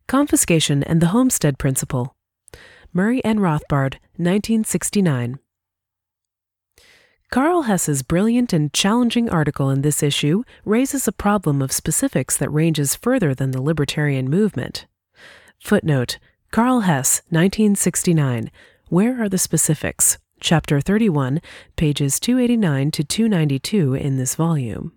Confiscation and the Homestead Principle. Murray N. Rothbard, 1969. Karl Hess's brilliant and challenging article in this issue raises a problem of specifics that ranges further than the libertarian movement. Footnote: Karl Hess, 1969. Where are the specifics? Chapter 31, pages 289 to 292 in this volume.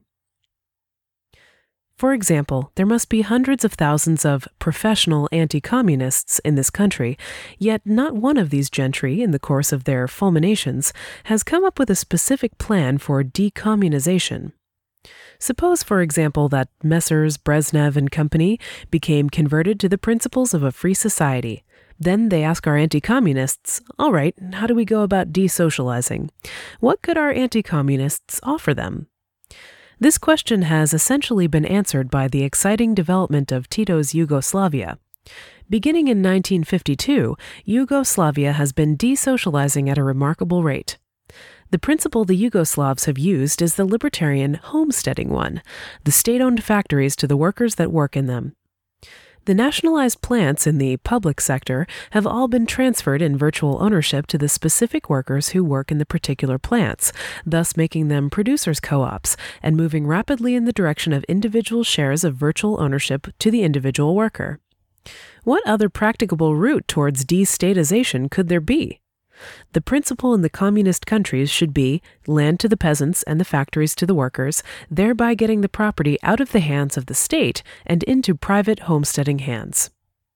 For example, there must be hundreds of thousands of professional anti-communists in this country, yet not one of these gentry, in the course of their fulminations, has come up with a specific plan for decommunization. Suppose, for example, that Messrs. Brezhnev and Company became converted to the principles of a free society. Then they ask our anti-communists, all right, how do we go about desocializing? What could our anti-communists offer them? This question has essentially been answered by the exciting development of Tito's Yugoslavia. Beginning in 1952, Yugoslavia has been desocializing at a remarkable rate. The principle the Yugoslavs have used is the libertarian homesteading one, the state-owned factories to the workers that work in them. The nationalized plants in the public sector have all been transferred in virtual ownership to the specific workers who work in the particular plants, thus making them producers' co-ops and moving rapidly in the direction of individual shares of virtual ownership to the individual worker. What other practicable route towards destatization could there be? The principle in the communist countries should be land to the peasants and the factories to the workers, thereby getting the property out of the hands of the state and into private homesteading hands.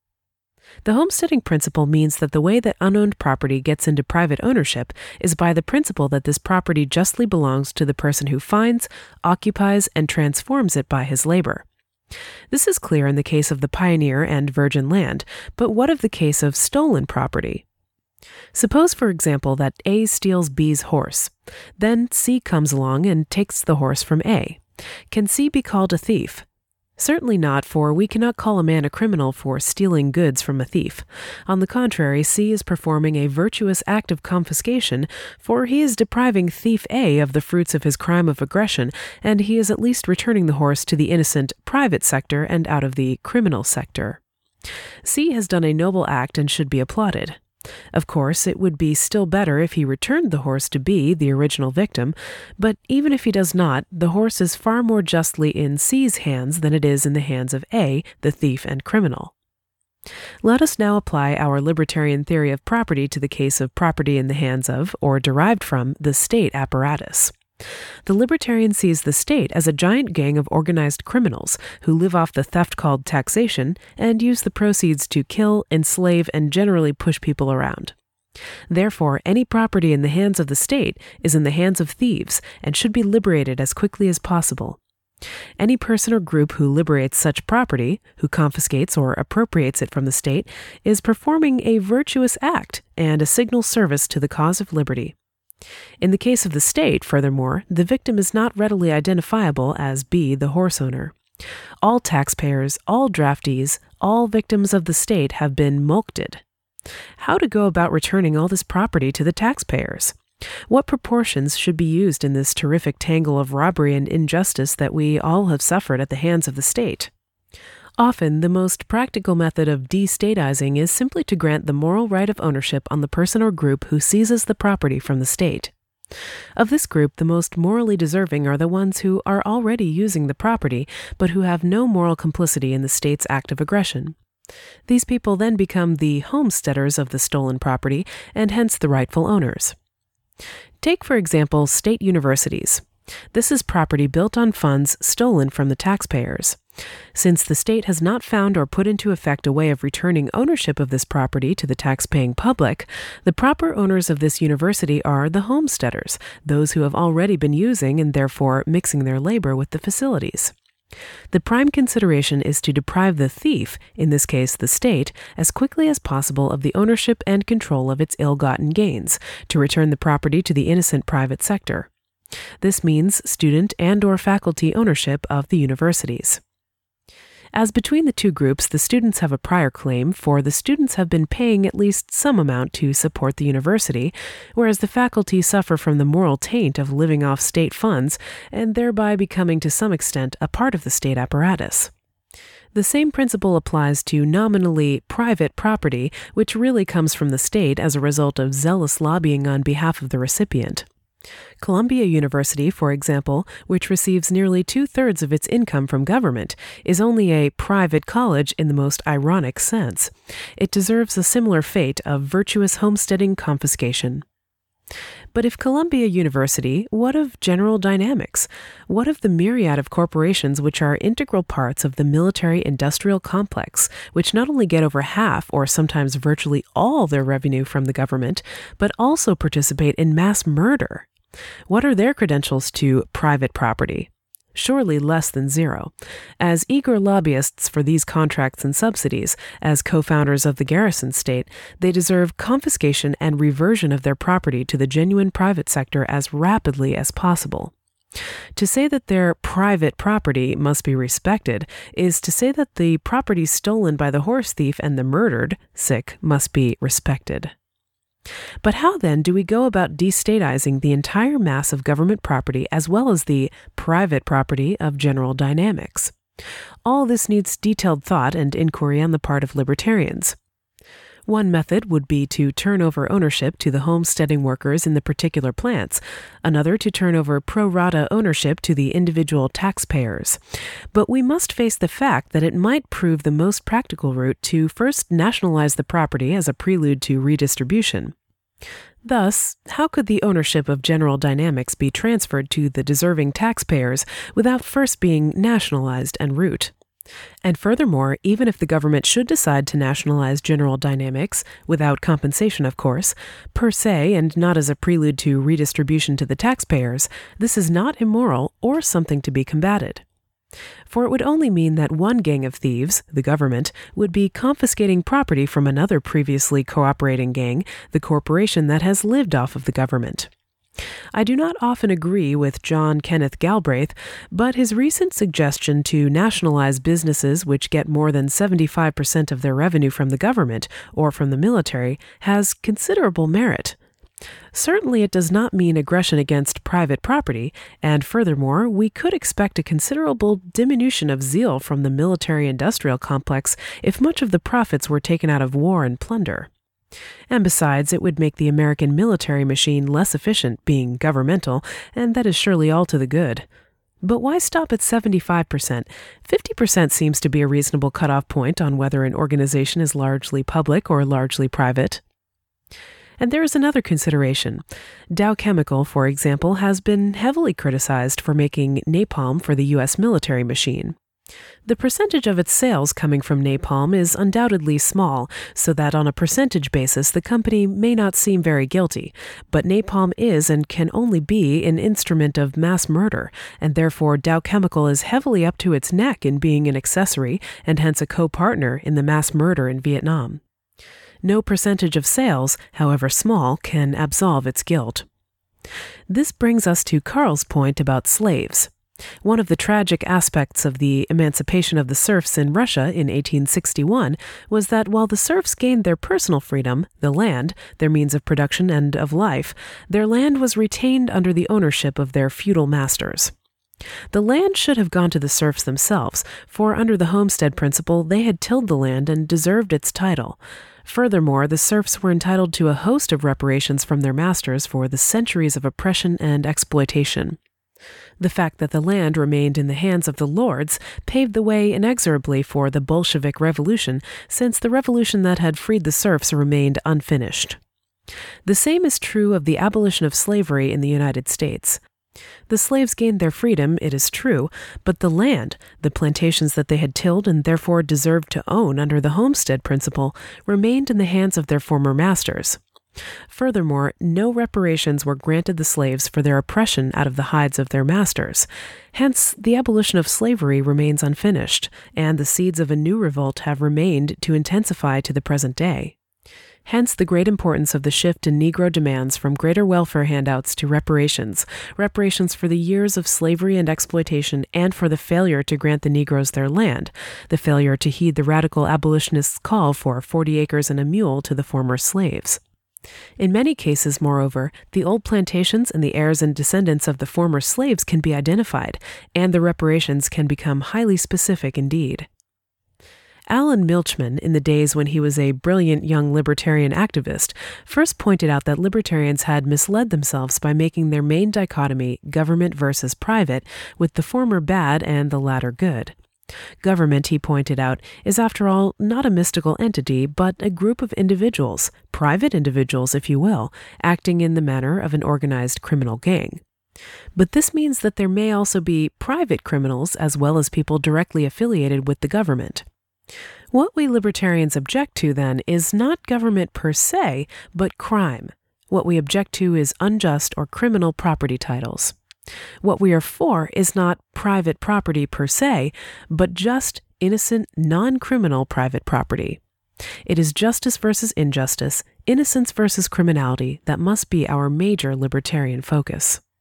The homesteading principle means that the way that unowned property gets into private ownership is by the principle that this property justly belongs to the person who finds, occupies, and transforms it by his labor. This is clear in the case of the pioneer and virgin land, but what of the case of stolen property? Suppose, for example, that A steals B's horse. Then C comes along and takes the horse from A. Can C be called a thief? Certainly not, for we cannot call a man a criminal for stealing goods from a thief. On the contrary, C is performing a virtuous act of confiscation, for he is depriving thief A of the fruits of his crime of aggression, and he is at least returning the horse to the innocent private sector and out of the criminal sector. C has done a noble act and should be applauded. Of course, it would be still better if he returned the horse to B, the original victim, but even if he does not, the horse is far more justly in C's hands than it is in the hands of A, the thief and criminal. Let us now apply our libertarian theory of property to the case of property in the hands of, or derived from, the state apparatus. The libertarian sees the state as a giant gang of organized criminals who live off the theft called taxation and use the proceeds to kill, enslave, and generally push people around. Therefore, any property in the hands of the state is in the hands of thieves and should be liberated as quickly as possible. Any person or group who liberates such property, who confiscates or appropriates it from the state, is performing a virtuous act and a signal service to the cause of liberty. In the case of the state, furthermore, the victim is not readily identifiable as B, the horse owner. All taxpayers, all draftees, all victims of the state have been mulcted. How to go about returning all this property to the taxpayers? What proportions should be used in this terrific tangle of robbery and injustice that we all have suffered at the hands of the state? Often, the most practical method of destatizing is simply to grant the moral right of ownership on the person or group who seizes the property from the state. Of this group, the most morally deserving are the ones who are already using the property, but who have no moral complicity in the state's act of aggression. These people then become the homesteaders of the stolen property, and hence the rightful owners. Take, for example, state universities. This is property built on funds stolen from the taxpayers. Since the state has not found or put into effect a way of returning ownership of this property to the tax-paying public, the proper owners of this university are the homesteaders, those who have already been using and therefore mixing their labor with the facilities. The prime consideration is to deprive the thief, in this case the state, as quickly as possible of the ownership and control of its ill-gotten gains, to return the property to the innocent private sector. This means student and/or faculty ownership of the universities. As between the two groups, the students have a prior claim, for the students have been paying at least some amount to support the university, whereas the faculty suffer from the moral taint of living off state funds and thereby becoming to some extent a part of the state apparatus. The same principle applies to nominally private property, which really comes from the state as a result of zealous lobbying on behalf of the recipient. Columbia University, for example, which receives nearly 2/3 of its income from government, is only a private college in the most ironic sense. It deserves a similar fate of virtuous homesteading confiscation. But if Columbia University, what of General Dynamics? What of the myriad of corporations which are integral parts of the military-industrial complex, which not only get over half or sometimes virtually all their revenue from the government, but also participate in mass murder? What are their credentials to private property? Surely less than zero. As eager lobbyists for these contracts and subsidies, as co-founders of the Garrison State, they deserve confiscation and reversion of their property to the genuine private sector as rapidly as possible. To say that their private property must be respected is to say that the property stolen by the horse thief and the murdered, must be respected. But how then do we go about destatizing the entire mass of government property as well as the private property of General Dynamics? All this needs detailed thought and inquiry on the part of libertarians. One method would be to turn over ownership to the homesteading workers in the particular plants, another to turn over pro rata ownership to the individual taxpayers. But we must face the fact that it might prove the most practical route to first nationalize the property as a prelude to redistribution. Thus, how could the ownership of General Dynamics be transferred to the deserving taxpayers without first being nationalized en route? And furthermore, even if the government should decide to nationalize General Dynamics, without compensation of course, per se and not as a prelude to redistribution to the taxpayers, this is not immoral or something to be combated. For it would only mean that one gang of thieves, the government, would be confiscating property from another previously cooperating gang, the corporation that has lived off of the government. I do not often agree with John Kenneth Galbraith, but his recent suggestion to nationalize businesses which get more than 75% of their revenue from the government or from the military has considerable merit. Certainly it does not mean aggression against private property, and furthermore, we could expect a considerable diminution of zeal from the military-industrial complex if much of the profits were taken out of war and plunder. And besides, it would make the American military machine less efficient, being governmental, and that is surely all to the good. But why stop at 75%? 50% seems to be a reasonable cutoff point on whether an organization is largely public or largely private. And there is another consideration. Dow Chemical, for example, has been heavily criticized for making napalm for the U.S. military machine. The percentage of its sales coming from napalm is undoubtedly small, so that on a percentage basis the company may not seem very guilty, but napalm is and can only be an instrument of mass murder, and therefore Dow Chemical is heavily up to its neck in being an accessory and hence a co-partner in the mass murder in Vietnam. No percentage of sales, however small, can absolve its guilt. This brings us to Carl's point about slaves. One of the tragic aspects of the emancipation of the serfs in Russia in 1861 was that while the serfs gained their personal freedom, the land, their means of production and of life, their land was retained under the ownership of their feudal masters. The land should have gone to the serfs themselves, for under the homestead principle they had tilled the land and deserved its title. Furthermore, the serfs were entitled to a host of reparations from their masters for the centuries of oppression and exploitation. The fact that the land remained in the hands of the lords paved the way inexorably for the Bolshevik Revolution, since the revolution that had freed the serfs remained unfinished. The same is true of the abolition of slavery in the United States. The slaves gained their freedom, it is true, but the land, the plantations that they had tilled and therefore deserved to own under the homestead principle, remained in the hands of their former masters. Furthermore, no reparations were granted the slaves for their oppression out of the hides of their masters. Hence, the abolition of slavery remains unfinished, and the seeds of a new revolt have remained to intensify to the present day. Hence the great importance of the shift in Negro demands from greater welfare handouts to reparations for the years of slavery and exploitation and for the failure to grant the Negroes their land, the failure to heed the radical abolitionists' call for 40 acres and a mule to the former slaves. In many cases, moreover, the old plantations and the heirs and descendants of the former slaves can be identified, and the reparations can become highly specific indeed. Alan Milchman, in the days when he was a brilliant young libertarian activist, first pointed out that libertarians had misled themselves by making their main dichotomy government versus private, with the former bad and the latter good. Government, he pointed out, is after all not a mystical entity, but a group of individuals, private individuals if you will, acting in the manner of an organized criminal gang. But this means that there may also be private criminals as well as people directly affiliated with the government. What we libertarians object to, then, is not government per se, but crime. What we object to is unjust or criminal property titles. What we are for is not private property per se, but just innocent, non-criminal private property. It is justice versus injustice, innocence versus criminality that must be our major libertarian focus.